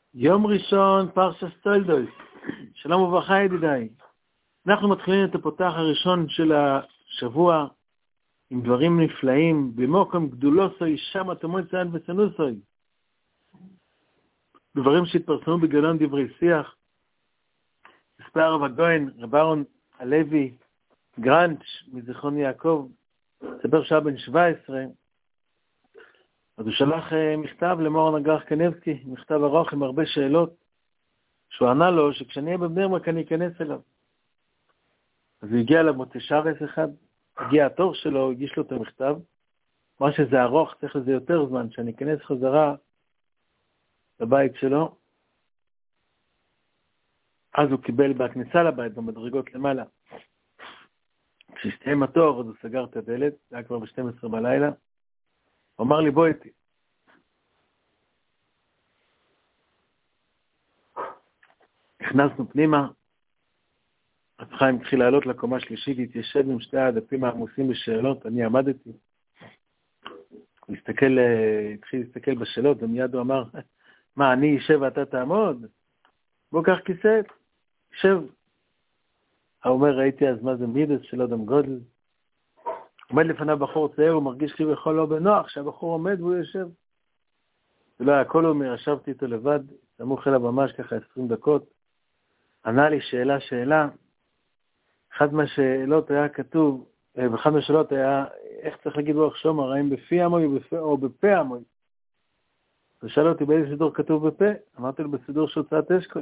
יום ראשון, פרשת תולדות. שלום וברכה ידידיי. אנחנו מתחילים את הפותח הראשון של השבוע עם דברים נפלאים, במוקם גדולוסוי, שם תמוי ציין וסנוסוי. דברים שהתפרסמו בגלון דברי שיח. מספר הרב הגויין, רב אהרון הלוי גרנץ' מזיכרון יעקב, ספר שהיה בן 17, אז הוא שלח מכתב למורן אגרח קנבסקי, מכתב ארוך עם הרבה שאלות, שהוא ענה לו שכשאני אהיה בבני ברק אני אכנס אליו. אז הוא הגיע למוצא שבס אחד, הגיע התור שלו, הוא הגיש לו את המכתב, אמר שזה ארוך, צריך לזה יותר זמן, שאני אכנס חזרה לבית שלו. אז הוא קיבל בכניסה לבית, במדרגות למעלה. כשהסתיים התור, אז הוא סגר את הדלת, זה היה כבר ב-12 בלילה, הוא אמר לי, בוא איתי. נכנסנו פנימה, אז חיים התחיל לעלות לקומה שלישית, להתיישב עם שתי הדפים העמוסים בשאלות, אני עמדתי. הוא התחיל להסתכל בשאלות, ומיד הוא אמר, מה, אני יישב ואתה תעמוד? בוא קח כיסא, יישב. הוא אומר, ראיתי אז מה זה מידס של אדם גודל. עומד לפניו בחור צעיר, הוא מרגיש לי בכל לא בנוח, שהבחור עומד והוא יושב. זה לא היה הכל אומר, ישבתי איתו לבד, סמוך אליו ממש ככה 20 דקות, ענה לי שאלה, אחד מהשאלות היה כתוב, ואחד מהשאלות היה, איך צריך להגיד ברוך שומר, האם בפי עמוי או בפה עמוי? הוא שאל אותי באיזה סידור כתוב בפה, אמרתי לו בסידור שהוצאת אשכול.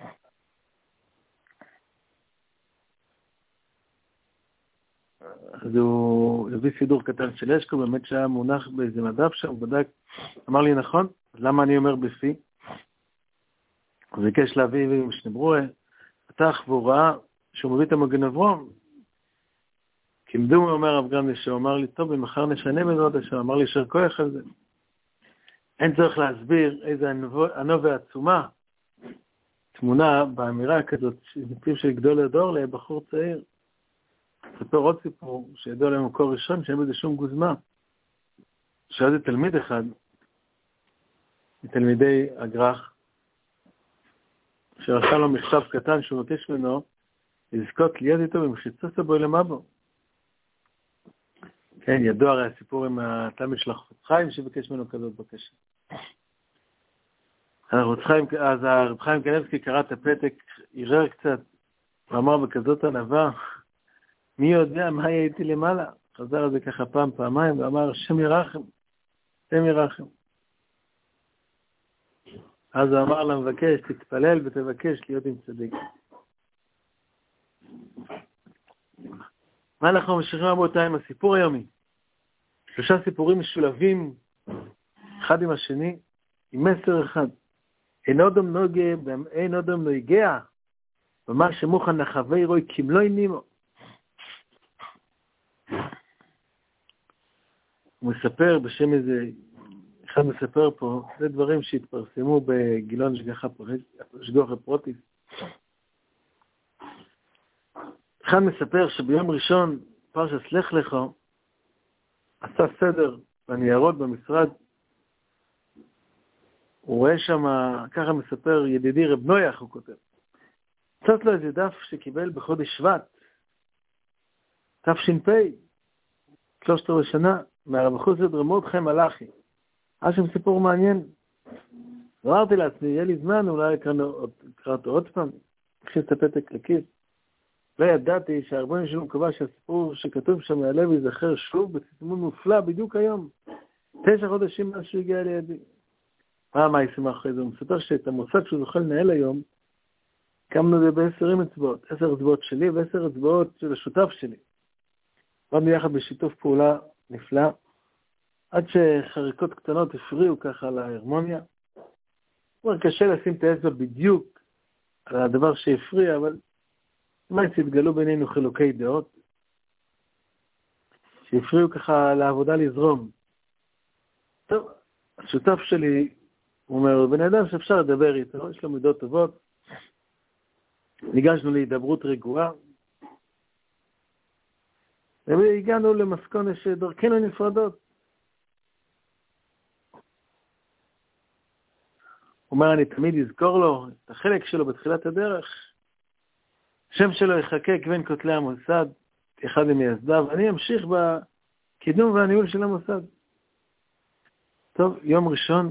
אז הוא הביא סידור קטן של אשכול, באמת שהיה מונח באיזה מדף שם, הוא בדק, אמר לי נכון, אז למה אני אומר בפי? הוא ביקש להביא משנברואה, פתח והוא ראה שהוא מביא את המגן אברום. כמדום אומר רב גרמי שהוא אמר לי, טוב, ומחר נשנה בעזרת השם, אמר לי יישר כוח על זה. אין צריך להסביר איזה ענו ועצומה, תמונה באמירה כזאת, מפיו של גדול הדור לבחור צעיר. ספר עוד סיפור שידוע להם מקור ראשון, שאין בזה שום גוזמה. שאלתי תלמיד אחד, מתלמידי אגרח, שרשם לו מכתב קטן שהוא מבקש ממנו, לזכות להיות איתו במחיצות הבוי למבו. כן, ידוע הרי הסיפור עם התלמיד של הרב חיים שביקש ממנו כזאת בקשה. אז הרב חיים קנבסקי קרא את הפתק, ערער קצת, ואמר בכזאת ענווה, מי יודע מה יהיה איתי למעלה? חזר על זה ככה פעמיים, ואמר, השם ירחם, השם ירחם. אז הוא אמר למבקש, תתפלל ותבקש להיות עם צדיק. מה אנחנו ממשיכים רבותיי עם הסיפור היומי? 3 סיפורים משולבים, אחד עם השני, עם מסר אחד. אין אודם נוגע, ומה שמוכן לחווי רוי כמלוי נימו. הוא מספר בשם איזה, אחד מספר פה, זה דברים שהתפרסמו בגילון שגוחה פרוטיס. אחד מספר שביום ראשון, פרשת לך לך, עשה סדר בניירות במשרד, הוא רואה שם, ככה מספר ידידי רב נויח, הוא כותב. קצת לו איזה דף שקיבל בחודש שבט, תש"פ, 13 שנה, מהרב חוסד רמודכם מלאכי. היה שם סיפור מעניין. אמרתי לעצמי, יהיה לי זמן, אולי אקרא אותו עוד פעם, הכניס את הפתק לכיס. לא ידעתי שהרבנים שלנו קבע שהסיפור שכתוב שם מהלב ייזכר שוב בסימון מופלא בדיוק היום. 9 חודשים מאז שהוא הגיע לידי. מה ישמח אחרי זה? הוא מספר שאת המוסד שהוא זוכה לנהל היום, קמנו זה ב10 אצבעות. 10 אצבעות שלי ו10 אצבעות של השותף שלי. עבדנו יחד בשיתוף פעולה נפלא, עד שחריקות קטנות הפריעו ככה להרמוניה. הוא אומר, קשה לשים את האצבע בדיוק על הדבר שהפריע, אבל מה שהתגלו בינינו חילוקי דעות, שהפריעו ככה לעבודה לזרום. טוב, השותף שלי, הוא אומר, בן אדם שאפשר לדבר איתו, יש לו מידות טובות, ניגשנו להידברות רגועה, והגענו למסקנה שדרכנו נפרדות. הוא אומר, אני תמיד אזכור לו את החלק שלו בתחילת הדרך. השם שלו יחקק בין כותלי המוסד, אחד ממייסדיו, אני אמשיך בקידום והניהול של המוסד. טוב, יום ראשון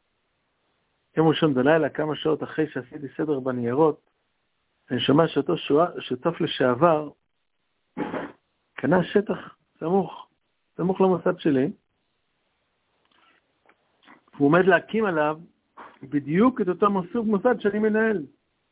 בלילה, כמה שעות אחרי שעשיתי סדר בניירות, אני שומע שאותו שותף לשעבר, קנה שטח סמוך למוסד שלי, הוא עומד להקים עליו בדיוק את אותו מוסד שאני מנהל.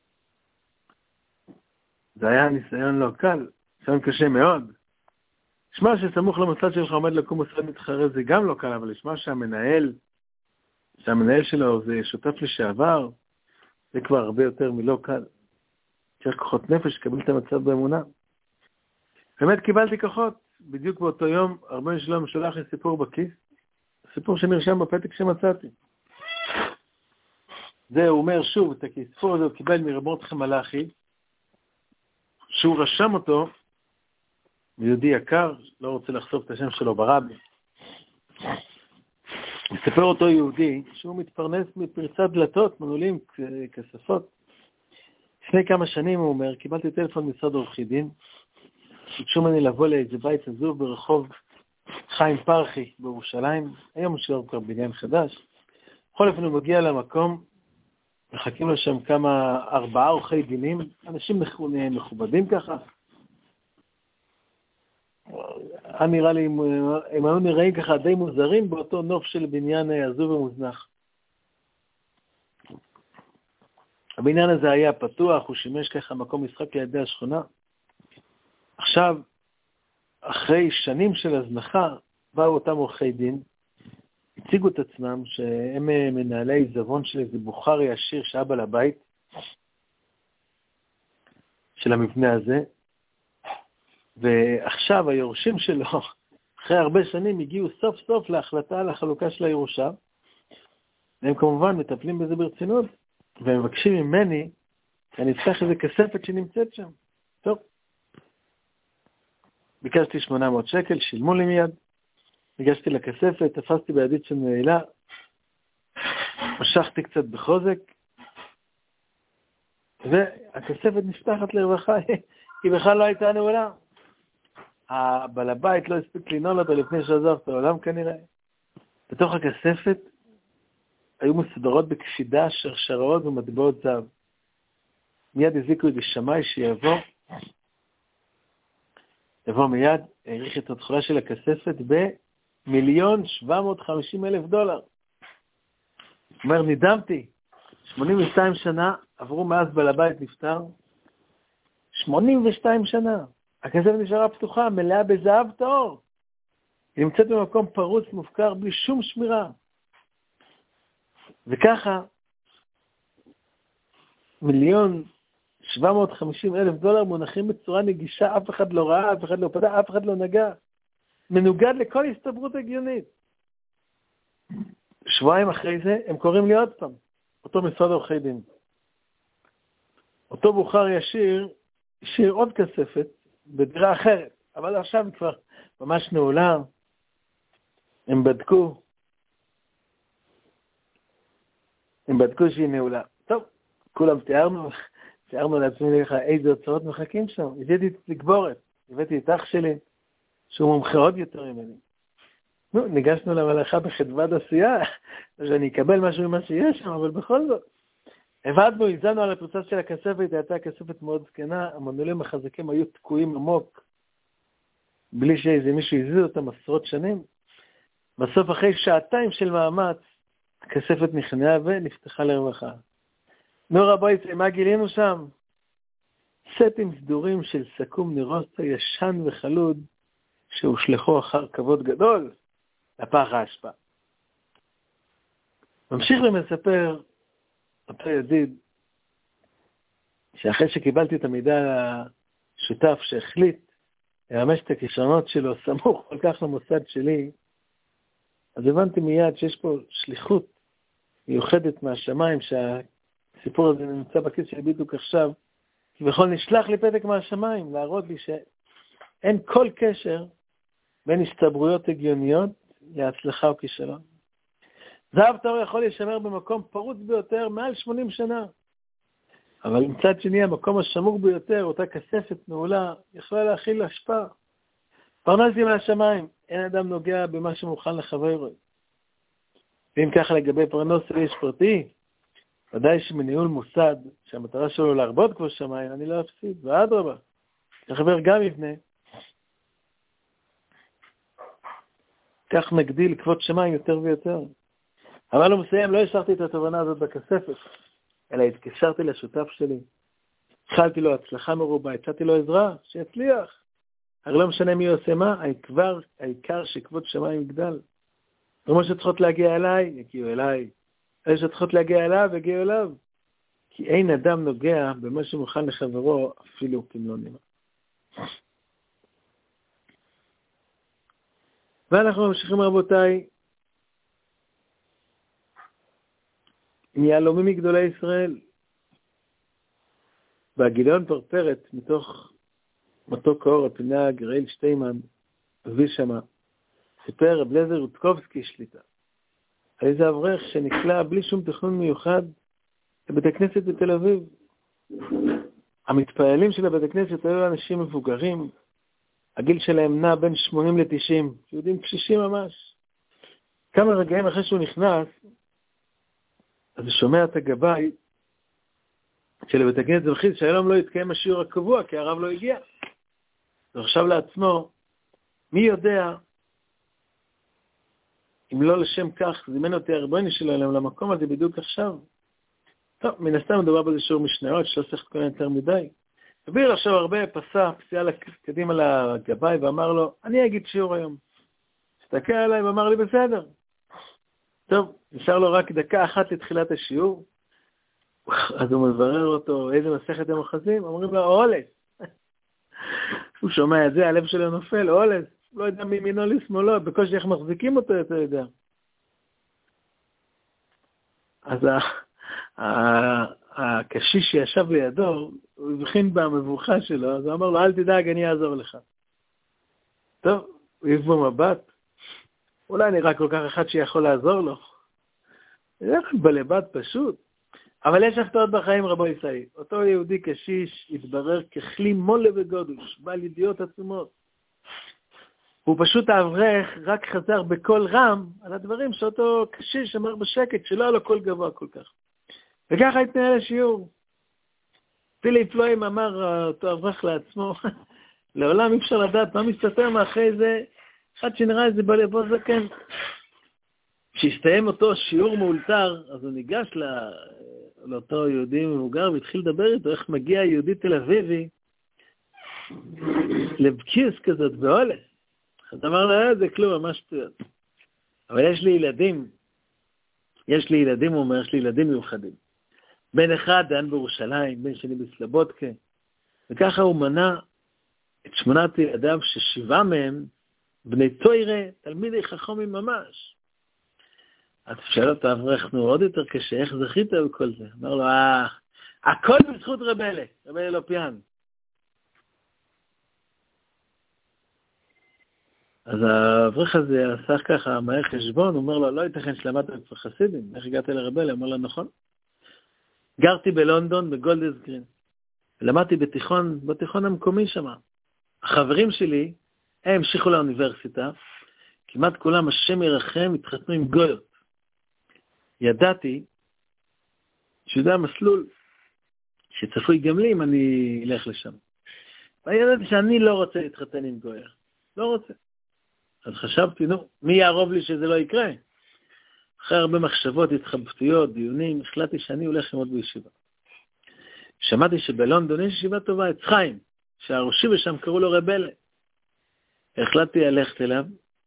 זה היה ניסיון לא קל, ניסיון קשה מאוד. לשמע שסמוך למוסד שלך עומד לקום מוסד מתחרה, זה גם לא קל, אבל לשמע שהמנהל שלו זה שותף לשעבר, זה כבר הרבה יותר מלא קל. צריך כוחות נפש, קבל את המצב באמונה. באמת קיבלתי כוחות, בדיוק באותו יום, הרבה שלום שולח לי סיפור בכיס, סיפור שנרשם בפתק שמצאתי. זה, הוא אומר שוב, את הסיפור הזה הוא קיבל מרב מרדכי מלאכי, שהוא רשם אותו, יהודי יקר, לא רוצה לחשוף את השם שלו ברבי. מספר אותו יהודי, שהוא מתפרנס מפריצת דלתות, מנעולים כספות. לפני כמה שנים, הוא אומר, קיבלתי טלפון משרד עורכי דין, ביקשו ממני לבוא לאיזה בית עזוב ברחוב חיים פרחי בירושלים, היום הוא כבר בניין חדש. בכל אופן הוא מגיע למקום, מחכים לו שם 4 עורכי דינים, אנשים מכובדים ככה. נראה לי, הם היו נראים ככה די מוזרים באותו נוף של בניין עזוב ומוזנח. הבניין הזה היה פתוח, הוא שימש ככה מקום משחק לידי השכונה. עכשיו, אחרי שנים של הזנחה, באו אותם עורכי דין, הציגו את עצמם שהם מנהלי עיזבון של איזה בוכרי עשיר שהיה בעל הבית של המבנה הזה, ועכשיו היורשים שלו, אחרי הרבה שנים, הגיעו סוף סוף להחלטה על החלוקה של הירושה, והם כמובן מטפלים בזה ברצינות, והם מבקשים ממני, אני אצטרך איזה כספת שנמצאת שם. טוב. ביקשתי 800 שקל, שילמו לי מיד, הגשתי לכספת, תפסתי בידית של נעילה, משכתי קצת בחוזק, והכספת נפתחת לרווחה, היא בכלל לא הייתה נעולה. הבעל הבית לא הספיק לנעול אותה לפני שעזב את העולם כנראה. בתוך הכספת היו מסודרות בקפידה שרשראות ומטבעות זהב. מיד הזיקו את השמאי שיבוא מיד, העריך את התחולה של הכספת ב$1,750,000. אומר, נדמתי, 82 שנה עברו מאז בעל הבית נפטר, 82 שנה. הכספת נשארה פתוחה, מלאה בזהב טהור. היא נמצאת במקום פרוץ, מופקר, בלי שום שמירה. וככה, $1,750,000 מונחים בצורה נגישה, אף אחד לא ראה, אף אחד לא פדע, אף אחד לא נגע. מנוגד לכל הסתברות הגיונית. שבועיים אחרי זה, הם קוראים לי עוד פעם, אותו משרד עורכי דין. אותו בוכרי עשיר, השאיר עוד כספת, בדירה אחרת, אבל עכשיו כבר ממש נעולה, הם בדקו שהיא נעולה. טוב, כולם תיארנו לעצמי לך איזה הוצאות מחכים שם. הבאתי את לגבורת, הבאתי את אח שלי, שהוא מומחה עוד יותר ממני. ניגשנו למלאכה בחדוות עשייה, שאני אקבל משהו ממה שיש שם, אבל בכל זאת. הבאנו, הזענו על הפרצה של הכספת, הייתה כספת מאוד זקנה, המנעולים החזקים היו תקועים עמוק, בלי שאיזה מישהו הזיז אותם עשרות שנים. בסוף, אחרי 2 שעות של מאמץ, הכספת נכנעה ונפתחה לרווחה. רבוי, מה גילינו שם? סטים סדורים של סכו"ם נירוסטה ישן וחלוד, שהושלחו אחר כבוד גדול לפח האשפה. ממשיך ומספר אותו ידיד, שאחרי שקיבלתי את המידע השותף שהחליט לממש את הכישרונות שלו סמוך כל כך למוסד שלי, אז הבנתי מיד שיש פה שליחות מיוחדת מהשמיים, שהסיפור הזה נמצא בכיס שלי בדיוק עכשיו, כי בכל נשלח לי פתק מהשמיים, להראות לי שאין כל קשר בין הסתברויות הגיוניות להצלחה או כישלון. זהב טהור יכול להישמר במקום פרוץ ביותר מעל 80 שנה. אבל מצד שני, המקום השמור ביותר, אותה כספת מעולה, יכולה להכיל השפעה. פרנסים על השמיים, אין אדם נוגע במה שמוכן לחברו. ואם ככה לגבי פרנוס איש פרטי, ודאי שמניהול מוסד, שהמטרה שלו להרבות כמו שמיים, אני לא אפסיד, ואדרבה, החבר גם יבנה. כך נגדיל כבוד שמיים יותר ויותר. אבל הוא מסיים, לא השארתי את התובנה הזאת בכספת, אלא התקשרתי לשותף שלי. התחלתי לו הצלחה מרובה, הצעתי לו עזרה, שיצליח. הרי לא משנה מי עושה מה, העיקר שכבוד שמיים יגדל. כמו שצריכות להגיע אליי, יגיעו אליי. אלה שצריכות להגיע אליו, יגיעו אליו. כי אין אדם נוגע במה שמוכן לחברו, אפילו כמלוא נימה. ואנחנו ממשיכים רבותיי, עם יהלומים מגדולי ישראל, והגיליון פרפרת מתוך מתוק האור, הפינה גראיל שטיימן, אבי שמה, סיפר רב אליעזר רודקובסקי שליטה, על איזה אברך שנקלע בלי שום תכנון מיוחד לבית הכנסת בתל אביב. המתפעלים של הבית הכנסת היו אנשים מבוגרים, הגיל שלהם נע בין 80 ל-90, יהודים קשישים ממש. כמה רגעים אחרי שהוא נכנס, אז הוא שומע את הגבאי של בית הכנסת ומכריז שהיום לא יתקיים השיעור הקבוע, כי הרב לא הגיע. וחשב לעצמו, מי יודע, אם לא לשם כך, זימן אותי הרבני שלו למקום הזה בדיוק עכשיו. טוב, מן הסתם מדובר בזה שיעור משניות, שלא צריך להתכונן יותר מדי. וביר עכשיו הרבה פסיעה קדימה לגבאי ואמר לו, אני אגיד שיעור היום. הסתכל עליי ואמר לי, בסדר. טוב, נשאר לו רק דקה אחת לתחילת השיעור, אז הוא מברר אותו, איזה מסכת הם אוחזים? אומרים לו, אולס. הוא שומע את זה, הלב שלו נופל, אולס. לא יודע מימינו לשמאלו, בקושי איך מחזיקים אותו, אתה יודע. אז הקשיש שישב לידו, הוא הבחין במבוכה שלו, אז הוא אמר לו, אל תדאג, אני אעזור לך. טוב, הוא העיף בו מבט, אולי נראה כל כך אחד שיכול לעזור לו. זה בלבד פשוט. אבל יש הפתעות בחיים רבו ישראל. אותו יהודי קשיש התברר ככלי מולה וגודש, בעל ידיעות עצומות. הוא פשוט האברך רק חזר בקול רם על הדברים שאותו קשיש אמר בשקט, שלא היה לו קול גבוה כל כך. וככה התנהל השיעור. פיליפ לוים אמר אותו אברך לעצמו, לעולם אי אפשר לדעת מה מסתתר מאחרי זה, אחד שנראה איזה בלבו זקן. כשהסתיים אותו שיעור מאולתר, אז הוא ניגש לאותו יהודי מבוגר והתחיל לדבר איתו, איך מגיע יהודי תל אביבי לבקיס כזאת בעולס. אז אמר לו, זה כלום, ממש שטויות. אבל יש לי ילדים, הוא אומר, יש לי ילדים מיוחדים. בן אחד דן בירושלים, בן שני בסלבודקה, וככה הוא מנה את 8 ילדיו, ש7 מהם בני תוירה, תלמידי חכמים ממש. אז שאל אותו אברך, עוד יותר קשה, איך זכית בכל זה? אמר לו, הכל בזכות רבלה לופיאן. אז האברך הזה עשה ככה מהר חשבון, הוא אומר לו, לא ייתכן שלמדת בכפר חסידים, איך הגעת לרבלה? אמר לו, נכון. גרתי בלונדון, בגולדס גרין, ולמדתי בתיכון המקומי שם. החברים שלי, הם המשיכו לאוניברסיטה, כמעט כולם, השם ירחם, התחתנו עם גויות. ידעתי שזה המסלול שצפוי גם לי אם אני אלך לשם. וידעתי שאני לא רוצה להתחתן עם גויה. לא רוצה. אז חשבתי, מי יערוב לי שזה לא יקרה? אחרי הרבה מחשבות, התחבטויות, דיונים, החלטתי שאני הולך ללמוד בישיבה. שמעתי שבלונדון יש ישיבה טובה, את חיים, שהראשי ושם קראו לו רבלה. החלטתי ללכת אליו,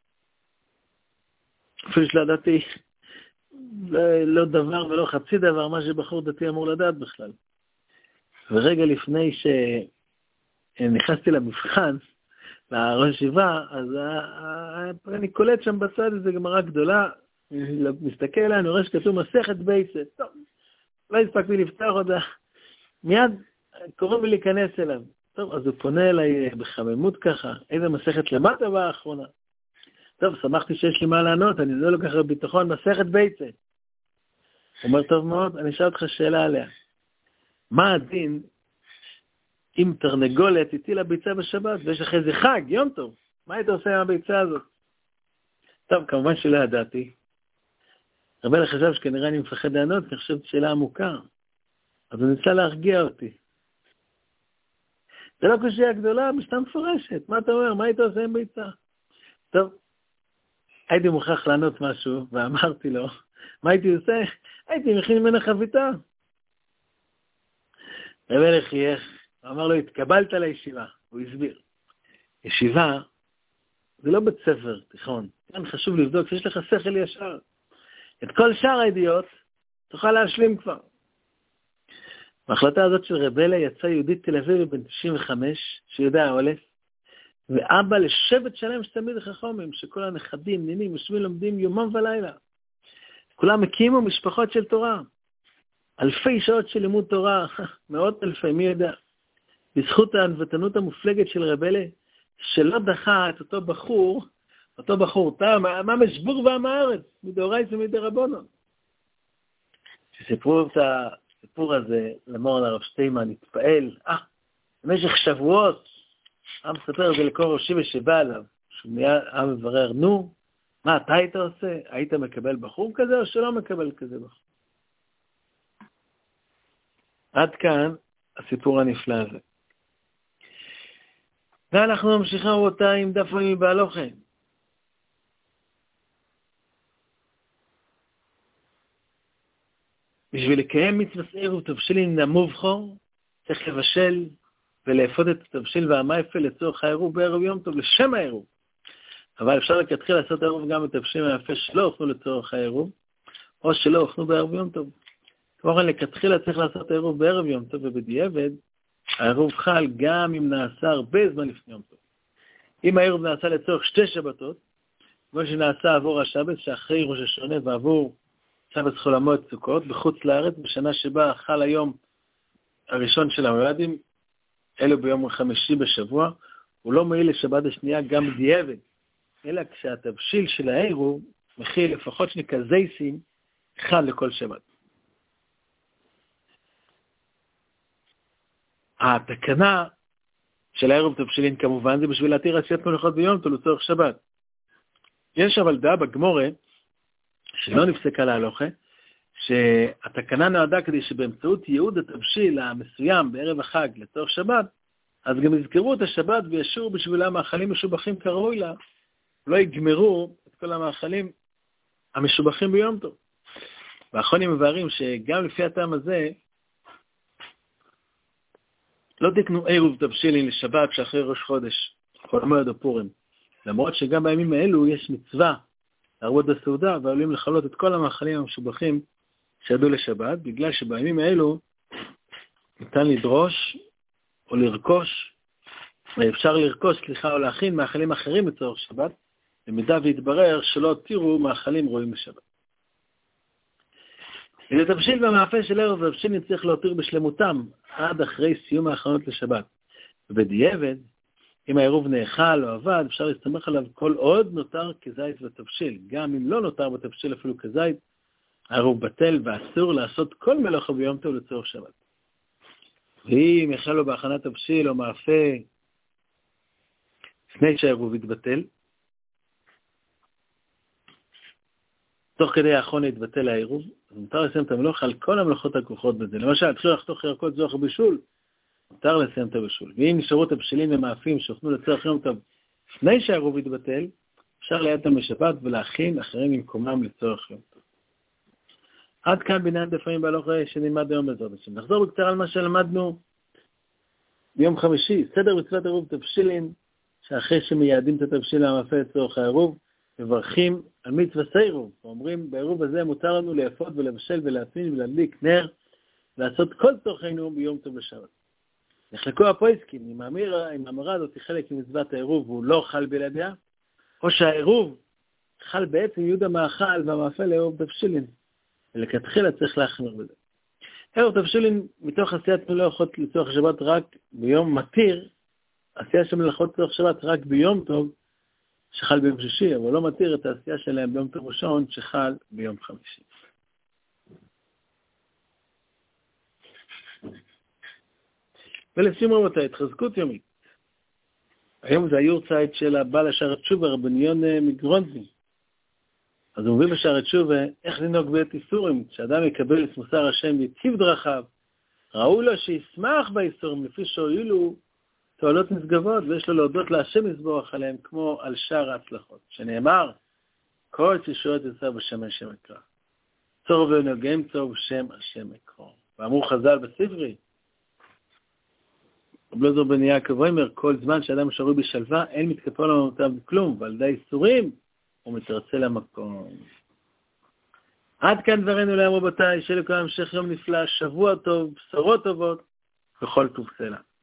אפילו שלא ידעתי לא דבר ולא חצי דבר, מה שבחור דתי אמור לדעת בכלל. ורגע לפני שנכנסתי למבחן, לראש ישיבה, אז אני קולט שם בצד איזו גמרא גדולה, מסתכל עליה, אני רואה שכתוב מסכת בייסת. טוב, לא הספקתי לפתוח אותה. מיד קוראים לי להיכנס אליו. טוב, אז הוא פונה אליי בחממות ככה, איזה מסכת למטה באחרונה. טוב, שמחתי שיש לי מה לענות, אני לא לוקח בביטחון, מסכת ביצה. הוא אומר, טוב מאוד, אני אשאל אותך שאלה עליה. מה הדין אם תרנגולת הטילה ביצה בשבת, ויש לך איזה חג, יום טוב, מה היית עושה עם הביצה הזאת? טוב, כמובן שלא ידעתי. רבי חשב שכנראה אני מפחד לענות, אני חושבת שאלה עמוקה. אז הוא ניסה להרגיע אותי. זה לא קושיה גדולה, משתה מפורשת. מה אתה אומר? מה היית עושה עם ביצה? טוב, הייתי מוכרח לענות משהו, ואמרתי לו, מה הייתי עושה? הייתי מכין ממנה חביתה. רבי חייך, הוא אמר לו, התקבלת לישיבה. הוא הסביר. ישיבה זה לא בית ספר, תיכון. כאן חשוב לבדוק שיש לך שכל ישר. את כל שאר הידיעות תוכל להשלים כבר. בהחלטה הזאת של רבלה יצא יהודי תל אביב בן 95, שיודע עולף, ואבא לשבט שלם שתמיד חכמים, שכל הנכדים, נינים, יושבים לומדים יומם ולילה. כולם הקימו משפחות של תורה. אלפי שעות של לימוד תורה, מאות אלפי, מי יודע. בזכות הענוותנות המופלגת של רבלה, שלא דחה את אותו בחור, מה משבור ועם הארץ, מדאורייתא ומדרבנן. שסיפרו את הסיפור הזה למורן הרב שטיינמן, התפעל, במשך שבועות, מספר את זה לכל ראשי ושבא עליו, שהוא נהיה מברר, נו, מה אתה היית עושה? היית מקבל בחור כזה או שלא מקבל כזה בחור? עד כאן הסיפור הנפלא הזה. ואנחנו ממשיכים אותה עם דף יומי בהלכה. בשביל לקיים מצוות עירוב תבשילין למובחר, צריך לבשל ולאפות את התבשיל והמייפל לצורך העירוב בערב יום טוב, לשם העירוב. אבל אפשר להתחיל לעשות עירוב גם בתבשיל והמייפל שלא אוכנו לצורך העירוב, או שלא אוכנו בערב יום טוב. כמו כן, לכתחילה צריך לעשות עירוב בערב יום טוב, ובדיעבד, העירוב חל גם אם נעשה הרבה זמן לפני יום טוב. אם העירוב נעשה לצורך 2 שבתות, כמו שנעשה עבור השבת, שאחרי ראש השונה ועבור שבת חול המועד סוכות, בחוץ לארץ, בשנה שבה חל היום הראשון של המועדים, אלו ביום חמישי בשבוע, הוא לא מועיל לשבת השנייה גם בדיעבד, אלא כשהתבשיל של העירוב מכיל לפחות 2 זייסים, אחד לכל שבת. התקנה של העירוב תבשילין כמובן זה בשביל להתיר עשיית מלאכות ביום טוב לצורך שבת. יש אבל דעה בגמורה שלא נפסקה להלכה, שהתקנה נועדה כדי שבאמצעות ייעוד התבשיל המסוים בערב החג לצורך שבת, אז גם יזכרו את השבת וישאירו בשבילה מאכלים משובחים כראוי לה, לא יגמרו את כל המאכלים המשובחים ביום טוב. והאחרונים מבארים שגם לפי הטעם הזה, לא תקנו עירוב תבשילין לשבת שאחרי ראש חודש, חול המועד או פורים. למרות שגם בימים האלו יש מצווה להרבות בסעודה, ועלולים לחלות את כל המאכלים המשובחים שידעו לשבת, בגלל שבימים האלו ניתן לדרוש או לרכוש, אפשר לרכוש, או להכין מאכלים אחרים לצורך שבת, במידה והתברר שלא הותירו מאכלים רואים בשבת. וזה תבשיל במאפה של עירוב תבשילין צריך להותיר בשלמותם עד אחרי סיום ההכנות לשבת. ובדיעבד, אם העירוב נאכל או עבד, אפשר להסתמך עליו כל עוד נותר כזית ותבשיל. גם אם לא נותר בתבשיל אפילו כזית, העירוב בטל ואסור לעשות כל מלאכה ביום טוב לצורך שבת. ואם החלו בהכנת תבשיל או מאפה לפני שהעירוב יתבטל, תוך כדי האחרון יתבטל העירוב, אז מותר לסיים את המלאכה על כל המלאכות הכרוכות בזה. למשל, התחיל לחתוך ירקות זוח בישול, מותר לסיים את הבישול. ואם נשארו תבשילים ומאפים שאוכנו לצורך יום טוב לפני שהעירוב יתבטל, אפשר לייעד אותם בשבת ולהכין אחרים ממקומם לצורך יום טוב. עד כאן בעניין דף יומי בהלכה שנלמד היום בעזרת השם. נחזור בקצרה על מה שלמדנו ביום חמישי, סדר מצוות עירוב תבשילין, שאחרי שמייעדים את התבשיל והמאפה לצורך העירוב, מברכים על מצוות עירוב. אומרים, בעירוב הזה מותר לנו לאפות ולבשל ולהטמין ולהדליק נר, לעשות כל צורכנו ביום טוב לשבת. נחלקו הפויסקים, אם האמרה הזאת היא חלק ממצוות העירוב והוא לא חל בלעדיה, או שהעירוב חל בעצם ייעוד המאכל והמאפה לעירוב תבשילין, ולכתחילה צריך להחמיר בזה. עירוב תבשילין מתוך עשיית מלאכות לצורך שבת רק ביום מתיר, עשייה של מלאכות לצורך שבת רק ביום טוב, שחל ביום שישי, אבל לא מתיר את העשייה שלהם ביום טוב ראשון שחל ביום חמישי. ולסיום רבותיי, התחזקות יומית. היום זה היורצייט של הבעל השער תשובה, רבניון מגרונזי. אז הוא מביא בשער תשובה איך לנהוג בעת איסורים, שאדם יקבל את מוסר השם ויציב דרכיו. ראו לו שישמח באיסורים לפי שהועילו תועלות נשגבות, ויש לו להודות להשם יסבורך עליהם כמו על שאר ההצלחות. שנאמר, כל תשועות יצא בשם השם יקרא. צור ונוגם צור בשם השם יקרא. ואמרו חז"ל בספרי, רבי אלעזר בן יעקב אומר, כל זמן שאדם שרוי בשלווה, אין מתקפה למותיו בכלום, ועל ידי איסורים הוא מתרצה למקום. עד כאן דברינו להיום רבותיי, שיהיה לכולם המשך יום נפלא, שבוע טוב, בשורות טובות, וכל טוב סלע.